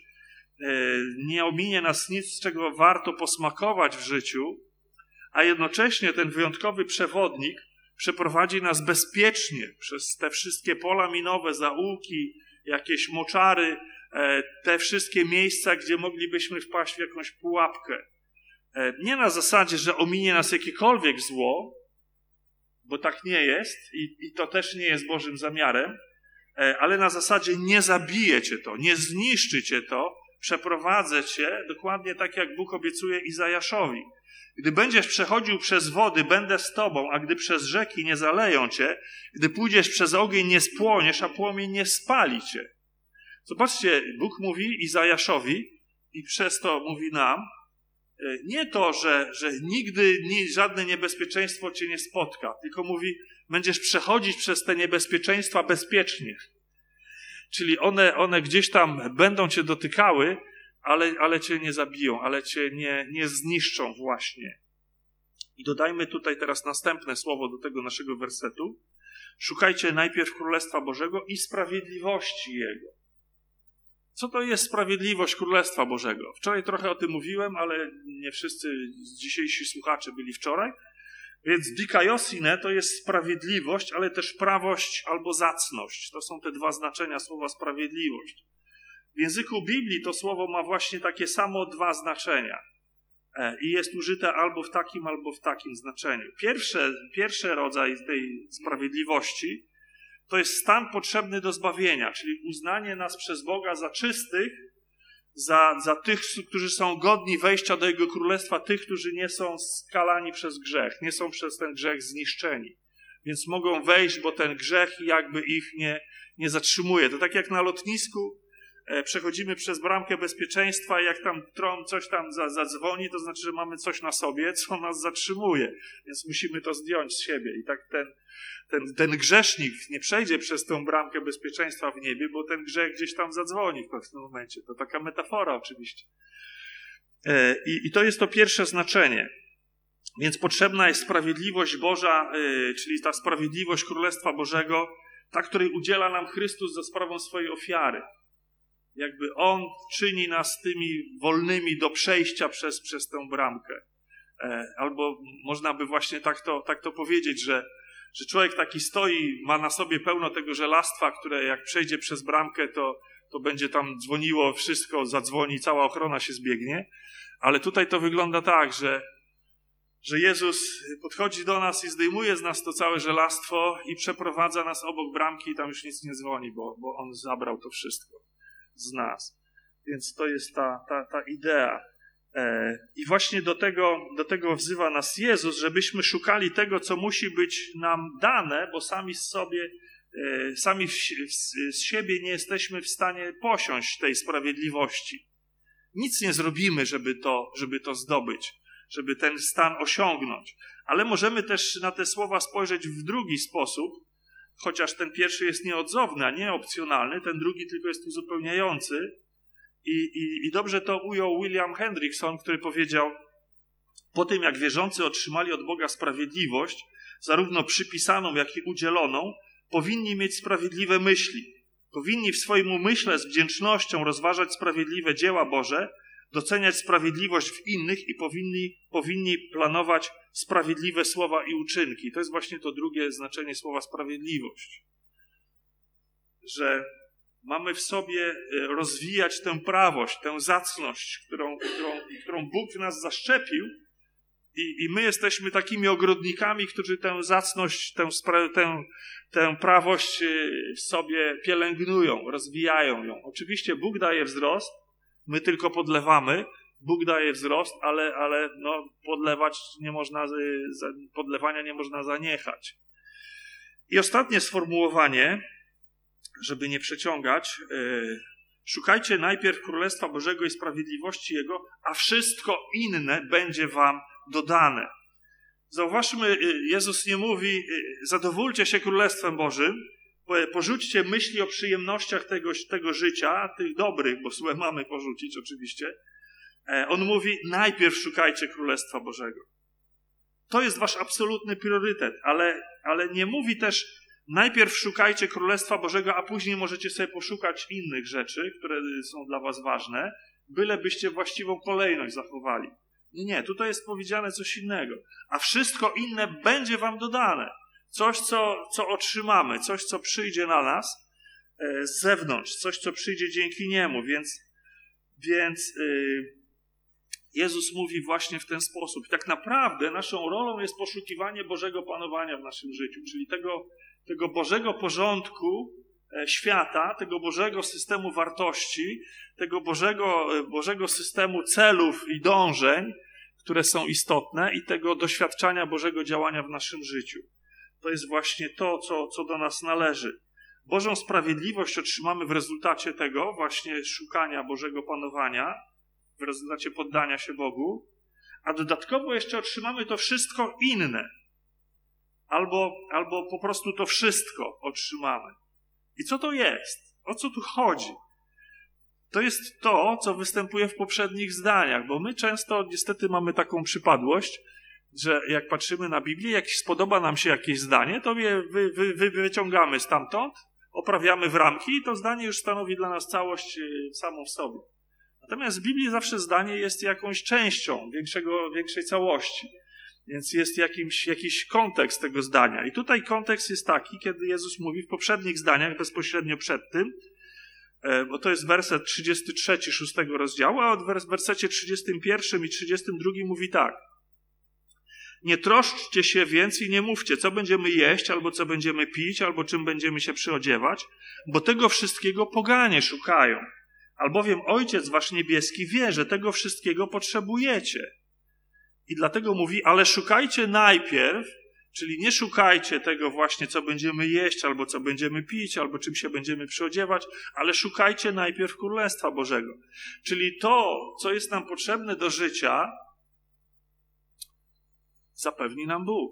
Nie ominie nas nic, z czego warto posmakować w życiu, a jednocześnie ten wyjątkowy przewodnik przeprowadzi nas bezpiecznie przez te wszystkie pola minowe, zaułki, jakieś moczary, te wszystkie miejsca, gdzie moglibyśmy wpaść w jakąś pułapkę. Nie na zasadzie, że ominie nas jakiekolwiek zło, bo tak nie jest i, i to też nie jest Bożym zamiarem, ale na zasadzie nie zabije cię to, nie zniszczy cię to, przeprowadzę cię dokładnie tak, jak Bóg obiecuje Izajaszowi. Gdy będziesz przechodził przez wody, będę z tobą, a gdy przez rzeki nie zaleją cię, gdy pójdziesz przez ogień, nie spłoniesz, a płomień nie spali cię. Zobaczcie, Bóg mówi Izajaszowi i przez to mówi nam, nie to, że, że nigdy ni, żadne niebezpieczeństwo cię nie spotka, tylko mówi, będziesz przechodzić przez te niebezpieczeństwa bezpiecznie. Czyli one, one gdzieś tam będą cię dotykały, ale, ale cię nie zabiją, ale cię nie, nie zniszczą właśnie. I dodajmy tutaj teraz następne słowo do tego naszego wersetu. Szukajcie najpierw Królestwa Bożego i sprawiedliwości Jego. Co to jest sprawiedliwość Królestwa Bożego? Wczoraj trochę o tym mówiłem, ale nie wszyscy dzisiejsi słuchacze byli wczoraj. Więc dikaiosine to jest sprawiedliwość, ale też prawość albo zacność. To są te dwa znaczenia słowa sprawiedliwość. W języku Biblii to słowo ma właśnie takie samo dwa znaczenia. I jest użyte albo w takim, albo w takim znaczeniu. Pierwsze, pierwszy rodzaj tej sprawiedliwości to jest stan potrzebny do zbawienia, czyli uznanie nas przez Boga za czystych, za, za tych, którzy są godni wejścia do Jego Królestwa, tych, którzy nie są skalani przez grzech, nie są przez ten grzech zniszczeni. Więc mogą wejść, bo ten grzech jakby ich nie, nie zatrzymuje. To tak jak na lotnisku e, przechodzimy przez bramkę bezpieczeństwa i jak tam tron coś tam za, zadzwoni, to znaczy, że mamy coś na sobie, co nas zatrzymuje. Więc musimy to zdjąć z siebie. I tak ten Ten, ten grzesznik nie przejdzie przez tą bramkę bezpieczeństwa w niebie, bo ten grzech gdzieś tam zadzwoni w pewnym momencie. To taka metafora oczywiście. E, i, I to jest to pierwsze znaczenie. Więc potrzebna jest sprawiedliwość Boża, e, czyli ta sprawiedliwość Królestwa Bożego, ta, której udziela nam Chrystus za sprawą swojej ofiary. Jakby On czyni nas tymi wolnymi do przejścia przez, przez tę bramkę. E, albo można by właśnie tak to, tak to powiedzieć, że że człowiek taki stoi, ma na sobie pełno tego żelastwa, które jak przejdzie przez bramkę, to, to będzie tam dzwoniło wszystko, zadzwoni, cała ochrona się zbiegnie. Ale tutaj to wygląda tak, że, że Jezus podchodzi do nas i zdejmuje z nas to całe żelastwo i przeprowadza nas obok bramki i tam już nic nie dzwoni, bo, bo On zabrał to wszystko z nas. Więc to jest ta, ta, ta idea. I właśnie do tego, do tego wzywa nas Jezus, żebyśmy szukali tego, co musi być nam dane, bo sami z sobie, sami z siebie nie jesteśmy w stanie posiąść tej sprawiedliwości. Nic nie zrobimy, żeby to, żeby to zdobyć, żeby ten stan osiągnąć. Ale możemy też na te słowa spojrzeć w drugi sposób, chociaż ten pierwszy jest nieodzowny, a nie opcjonalny, ten drugi tylko jest uzupełniający. I, i, I dobrze to ujął William Hendrickson, który powiedział: po tym jak wierzący otrzymali od Boga sprawiedliwość, zarówno przypisaną, jak i udzieloną, powinni mieć sprawiedliwe myśli. Powinni w swoim umyśle z wdzięcznością rozważać sprawiedliwe dzieła Boże, doceniać sprawiedliwość w innych i powinni, powinni planować sprawiedliwe słowa i uczynki. To jest właśnie to drugie znaczenie słowa sprawiedliwość. Że mamy w sobie rozwijać tę prawość, tę zacność, którą, którą, którą Bóg w nas zaszczepił i, i my jesteśmy takimi ogrodnikami, którzy tę zacność, tę, tę, tę prawość w sobie pielęgnują, rozwijają ją. Oczywiście Bóg daje wzrost, my tylko podlewamy, Bóg daje wzrost, ale, ale no, podlewać nie można, podlewania nie można zaniechać. I ostatnie sformułowanie, żeby nie przeciągać, yy, szukajcie najpierw Królestwa Bożego i sprawiedliwości Jego, a wszystko inne będzie wam dodane. Zauważmy, Jezus nie mówi: zadowólcie się Królestwem Bożym, porzućcie myśli o przyjemnościach tego, tego życia, tych dobrych, bo złe mamy porzucić oczywiście. On mówi: najpierw szukajcie Królestwa Bożego. To jest wasz absolutny priorytet, ale, ale nie mówi też: najpierw szukajcie Królestwa Bożego, a później możecie sobie poszukać innych rzeczy, które są dla was ważne, bylebyście właściwą kolejność zachowali. Nie, nie, tutaj jest powiedziane coś innego. A wszystko inne będzie wam dodane. Coś, co, co otrzymamy, coś, co przyjdzie na nas e, z zewnątrz, coś, co przyjdzie dzięki Niemu. Więc, więc yy, Jezus mówi właśnie w ten sposób. I tak naprawdę naszą rolą jest poszukiwanie Bożego panowania w naszym życiu, czyli tego, tego Bożego porządku świata, tego Bożego systemu wartości, tego Bożego, Bożego systemu celów i dążeń, które są istotne, i tego doświadczania Bożego działania w naszym życiu. To jest właśnie to, co, co do nas należy. Bożą sprawiedliwość otrzymamy w rezultacie tego właśnie szukania Bożego panowania, w rezultacie poddania się Bogu, a dodatkowo jeszcze otrzymamy to wszystko inne. Albo, albo po prostu to wszystko otrzymamy. I co to jest? O co tu chodzi? To jest to, co występuje w poprzednich zdaniach, bo my często niestety mamy taką przypadłość, że jak patrzymy na Biblię, jak spodoba nam się jakieś zdanie, to je wy, wy, wy wyciągamy stamtąd, oprawiamy w ramki i to zdanie już stanowi dla nas całość samą w sobie. Natomiast w Biblii zawsze zdanie jest jakąś częścią większego, większej całości. Więc jest jakimś, jakiś kontekst tego zdania. I tutaj kontekst jest taki, kiedy Jezus mówi w poprzednich zdaniach, bezpośrednio przed tym, bo to jest werset trzydziesty trzeci szóstego rozdziału, a w wersecie trzydziestym pierwszym i trzydziestym drugim mówi tak. Nie troszczcie się więc i nie mówcie, co będziemy jeść, albo co będziemy pić, albo czym będziemy się przyodziewać, bo tego wszystkiego poganie szukają. Albowiem Ojciec wasz niebieski wie, że tego wszystkiego potrzebujecie. I dlatego mówi, ale szukajcie najpierw, czyli nie szukajcie tego właśnie, co będziemy jeść, albo co będziemy pić, albo czym się będziemy przyodziewać, ale szukajcie najpierw Królestwa Bożego. Czyli to, co jest nam potrzebne do życia, zapewni nam Bóg.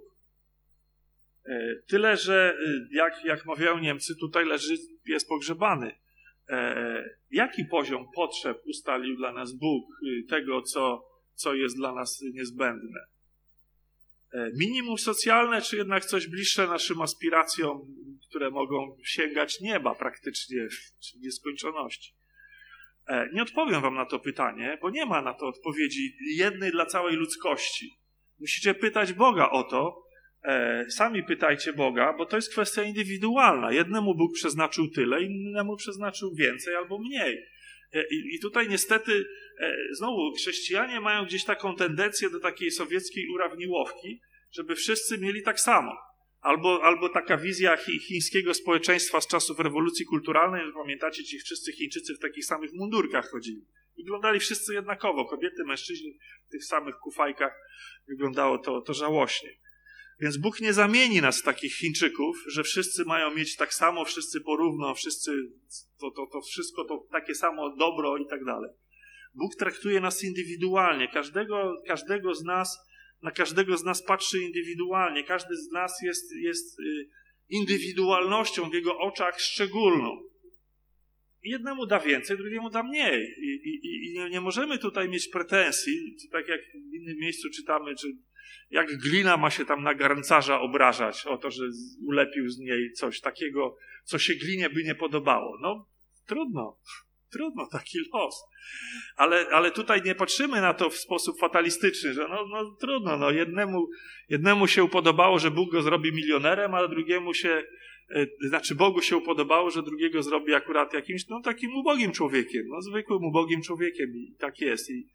Tyle, że jak, jak mawiają Niemcy, tutaj leży pies pogrzebany. Jaki poziom potrzeb ustalił dla nas Bóg, tego, co, co jest dla nas niezbędne? Minimum socjalne, czy jednak coś bliższe naszym aspiracjom, które mogą sięgać nieba praktycznie, czy nieskończoności? Nie odpowiem wam na to pytanie, bo nie ma na to odpowiedzi jednej dla całej ludzkości. Musicie pytać Boga o to, E, sami pytajcie Boga, bo to jest kwestia indywidualna. Jednemu Bóg przeznaczył tyle, innemu przeznaczył więcej albo mniej. E, i, I tutaj niestety e, znowu chrześcijanie mają gdzieś taką tendencję do takiej sowieckiej urawniłowki, żeby wszyscy mieli tak samo. Albo, albo taka wizja chi, chińskiego społeczeństwa z czasów rewolucji kulturalnej, że pamiętacie, ci wszyscy Chińczycy w takich samych mundurkach chodzili. Wyglądali wszyscy jednakowo, kobiety, mężczyźni w tych samych kufajkach. Wyglądało to, to żałośnie. Więc Bóg nie zamieni nas w takich Chińczyków, że wszyscy mają mieć tak samo, wszyscy porówno, wszyscy to, to, to wszystko to takie samo dobro i tak dalej. Bóg traktuje nas indywidualnie. Każdego, każdego z nas, na każdego z nas patrzy indywidualnie. Każdy z nas jest, jest indywidualnością w Jego oczach szczególną. Jednemu da więcej, drugiemu da mniej. I, i, i nie, nie możemy tutaj mieć pretensji, tak jak w innym miejscu czytamy, czy jak glina ma się tam na garncarza obrażać o to, że ulepił z niej coś takiego, co się glinie by nie podobało. No trudno, trudno, taki los. Ale, ale tutaj nie patrzymy na to w sposób fatalistyczny, że no, no trudno, no jednemu, jednemu się upodobało, że Bóg go zrobi milionerem, a drugiemu się, znaczy Bogu się upodobało, że drugiego zrobi akurat jakimś, no takim ubogim człowiekiem, no zwykłym ubogim człowiekiem i tak jest. I,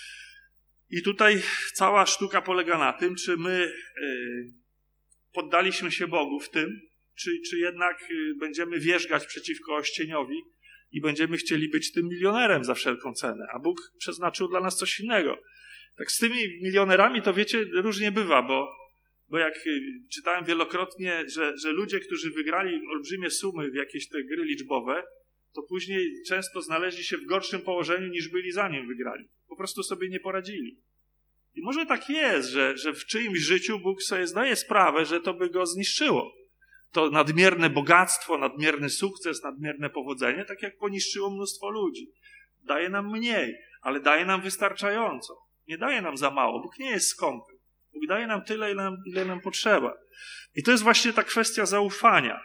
i tutaj cała sztuka polega na tym, czy my y, poddaliśmy się Bogu w tym, czy, czy jednak y, będziemy wierzgać przeciwko ościeniowi i będziemy chcieli być tym milionerem za wszelką cenę, a Bóg przeznaczył dla nas coś innego. Tak z tymi milionerami to wiecie, różnie bywa, bo, bo jak czytałem wielokrotnie, że, że ludzie, którzy wygrali olbrzymie sumy w jakieś te gry liczbowe, to później często znaleźli się w gorszym położeniu niż byli zanim wygrali. Po prostu sobie nie poradzili. I może tak jest, że, że w czyimś życiu Bóg sobie zdaje sprawę, że to by go zniszczyło. To nadmierne bogactwo, nadmierny sukces, nadmierne powodzenie, tak jak poniszczyło mnóstwo ludzi. Daje nam mniej, ale daje nam wystarczająco. Nie daje nam za mało. Bóg nie jest skąpy. Bóg daje nam tyle, ile nam, ile nam potrzeba. I to jest właśnie ta kwestia zaufania.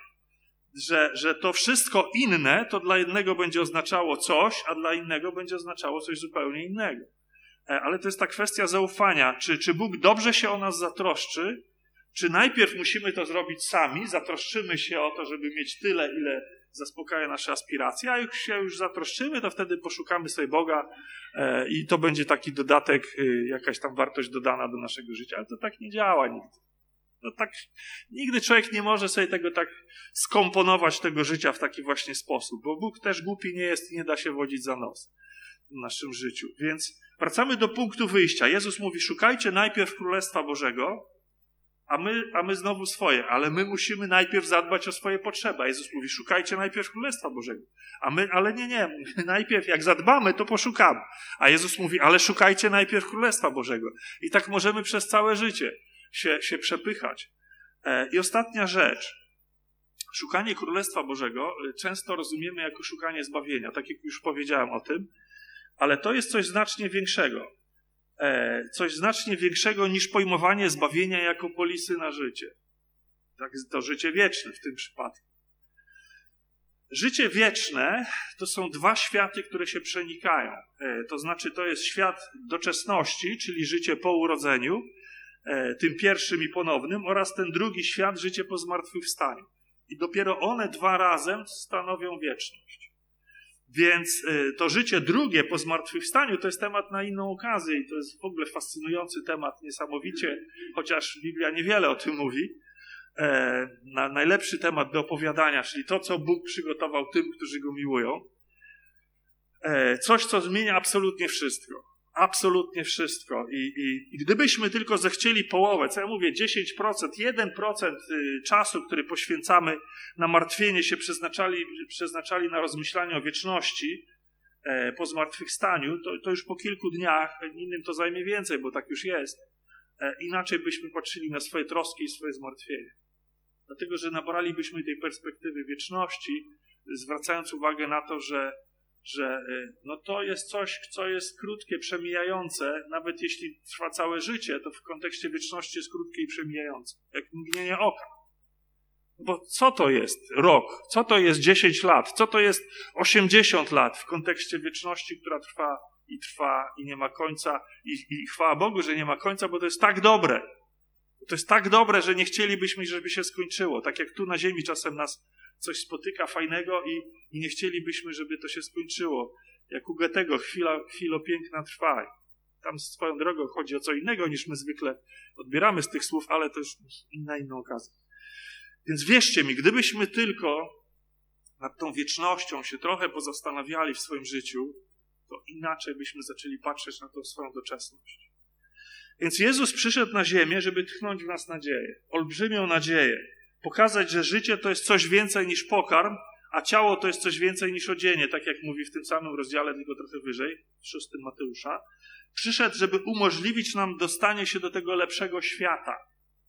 Że, że to wszystko inne, to dla jednego będzie oznaczało coś, a dla innego będzie oznaczało coś zupełnie innego. Ale to jest ta kwestia zaufania. Czy, czy Bóg dobrze się o nas zatroszczy, czy najpierw musimy to zrobić sami, zatroszczymy się o to, żeby mieć tyle, ile zaspokaja nasze aspiracje, a jak się już zatroszczymy, to wtedy poszukamy sobie Boga e, i to będzie taki dodatek, e, jakaś tam wartość dodana do naszego życia. Ale to tak nie działa nigdy. No tak, nigdy człowiek nie może sobie tego tak skomponować, tego życia w taki właśnie sposób, bo Bóg też głupi nie jest i nie da się wodzić za nos w naszym życiu. Więc wracamy do punktu wyjścia. Jezus mówi, szukajcie najpierw Królestwa Bożego, a my, a my znowu swoje, ale my musimy najpierw zadbać o swoje potrzeby. A Jezus mówi, szukajcie najpierw Królestwa Bożego. A my, ale nie, nie, najpierw jak zadbamy, to poszukamy. A Jezus mówi, ale szukajcie najpierw Królestwa Bożego. I tak możemy przez całe życie się, się przepychać. I ostatnia rzecz. Szukanie Królestwa Bożego często rozumiemy jako szukanie zbawienia, tak jak już powiedziałem o tym, ale to jest coś znacznie większego. Coś znacznie większego niż pojmowanie zbawienia jako polisy na życie. Tak, to życie wieczne w tym przypadku. Życie wieczne to są dwa światy, które się przenikają. To znaczy to jest świat doczesności, czyli życie po urodzeniu, tym pierwszym i ponownym, oraz ten drugi świat, życie po zmartwychwstaniu. I dopiero one dwa razem stanowią wieczność. Więc to życie drugie po zmartwychwstaniu to jest temat na inną okazję i to jest w ogóle fascynujący temat, niesamowicie, chociaż Biblia niewiele o tym mówi. Na najlepszy temat do opowiadania, czyli to, co Bóg przygotował tym, którzy Go miłują. Coś, co zmienia absolutnie wszystko. Absolutnie wszystko. I, i, i gdybyśmy tylko zechcieli połowę, co ja mówię, dziesięć procent, jeden procent czasu, który poświęcamy na martwienie się, przeznaczali, przeznaczali na rozmyślanie o wieczności e, po zmartwychwstaniu, to, to już po kilku dniach, innym to zajmie więcej, bo tak już jest, e, inaczej byśmy patrzyli na swoje troski i swoje zmartwienie. Dlatego, że nabralibyśmy tej perspektywy wieczności, zwracając uwagę na to, że że no to jest coś, co jest krótkie, przemijające, nawet jeśli trwa całe życie, to w kontekście wieczności jest krótkie i przemijające, jak mgnienie oka. Bo co to jest rok? Co to jest dziesięć lat? Co to jest osiemdziesiąt lat w kontekście wieczności, która trwa i trwa i nie ma końca i, i chwała Bogu, że nie ma końca, bo to jest tak dobre. To jest tak dobre, że nie chcielibyśmy, żeby się skończyło. Tak jak tu na ziemi czasem nas coś spotyka fajnego i, i nie chcielibyśmy, żeby to się skończyło. Jak u Goethego, chwila, chwilo piękna trwa. Tam swoją drogą chodzi o co innego, niż my zwykle odbieramy z tych słów, ale to już inna inna okazja. Więc wierzcie mi, gdybyśmy tylko nad tą wiecznością się trochę pozastanawiali w swoim życiu, to inaczej byśmy zaczęli patrzeć na tą swoją doczesność. Więc Jezus przyszedł na ziemię, żeby tchnąć w nas nadzieję. Olbrzymią nadzieję. Pokazać, że życie to jest coś więcej niż pokarm, a ciało to jest coś więcej niż odzienie, tak jak mówi w tym samym rozdziale, tylko trochę wyżej, w szóstym Mateusza. Przyszedł, żeby umożliwić nam dostanie się do tego lepszego świata.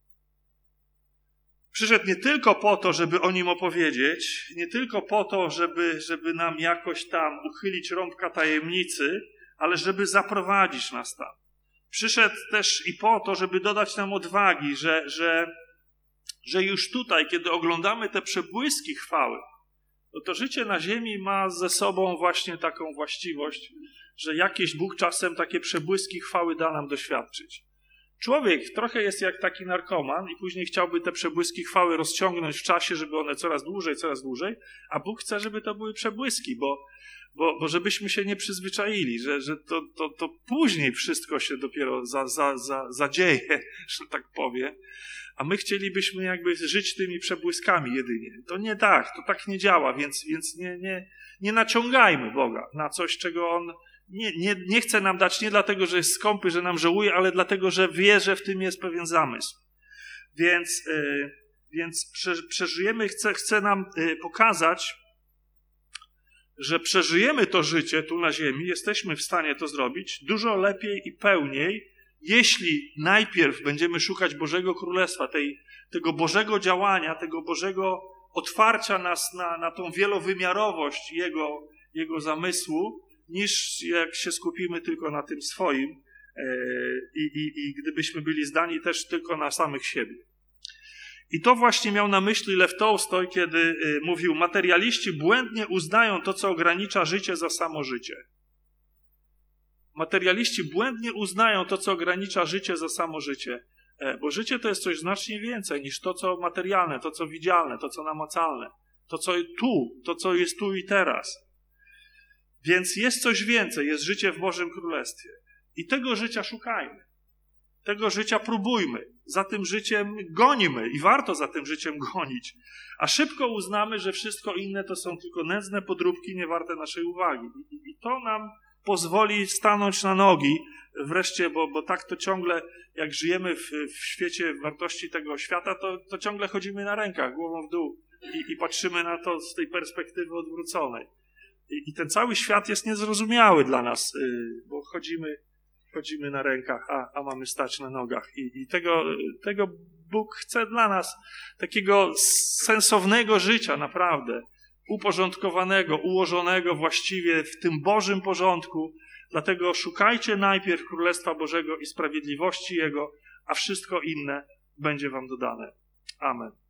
Przyszedł nie tylko po to, żeby o nim opowiedzieć, nie tylko po to, żeby, żeby nam jakoś tam uchylić rąbka tajemnicy, ale żeby zaprowadzić nas tam. Przyszedł też i po to, żeby dodać nam odwagi, że, że, że już tutaj, kiedy oglądamy te przebłyski chwały, no to życie na ziemi ma ze sobą właśnie taką właściwość, że jakiś Bóg czasem takie przebłyski chwały da nam doświadczyć. Człowiek trochę jest jak taki narkoman i później chciałby te przebłyski chwały rozciągnąć w czasie, żeby one coraz dłużej, coraz dłużej, a Bóg chce, żeby to były przebłyski, bo, bo, bo żebyśmy się nie przyzwyczaili, że, że to, to, to później wszystko się dopiero za, za, za, zadzieje, że tak powiem, a my chcielibyśmy jakby żyć tymi przebłyskami jedynie. To nie tak, to tak nie działa, więc, więc nie, nie, nie naciągajmy Boga na coś, czego On Nie, nie, nie chce nam dać nie dlatego, że jest skąpy, że nam żałuje, ale dlatego, że wie, że w tym jest pewien zamysł. Więc, yy, więc prze, przeżyjemy, chce, chce nam yy, pokazać, że przeżyjemy to życie tu na ziemi, jesteśmy w stanie to zrobić dużo lepiej i pełniej, jeśli najpierw będziemy szukać Bożego Królestwa, tej, tego Bożego działania, tego Bożego otwarcia nas na, na tą wielowymiarowość Jego, Jego zamysłu, niż jak się skupimy tylko na tym swoim i, i, i gdybyśmy byli zdani też tylko na samych siebie. I to właśnie miał na myśli Lew Tolstoj, kiedy mówił: materialiści błędnie uznają to, co ogranicza życie, za samo życie. Materialiści błędnie uznają to, co ogranicza życie, za samo życie, bo życie to jest coś znacznie więcej niż to, co materialne, to, co widzialne, to, co namacalne, to, co tu, to, co jest tu i teraz. Więc jest coś więcej, jest życie w Bożym Królestwie. I tego życia szukajmy. Tego życia próbujmy. Za tym życiem gonimy i warto za tym życiem gonić. A szybko uznamy, że wszystko inne to są tylko nędzne podróbki, nie warte naszej uwagi. I, i to nam pozwoli stanąć na nogi wreszcie, bo, bo tak to ciągle, jak żyjemy w, w świecie wartości tego świata, to, to ciągle chodzimy na rękach, głową w dół i, i patrzymy na to z tej perspektywy odwróconej. I ten cały świat jest niezrozumiały dla nas, bo chodzimy, chodzimy na rękach, a, a mamy stać na nogach. I, i tego, tego Bóg chce dla nas, takiego sensownego życia, naprawdę, uporządkowanego, ułożonego właściwie w tym Bożym porządku. Dlatego szukajcie najpierw Królestwa Bożego i sprawiedliwości Jego, a wszystko inne będzie wam dodane. Amen.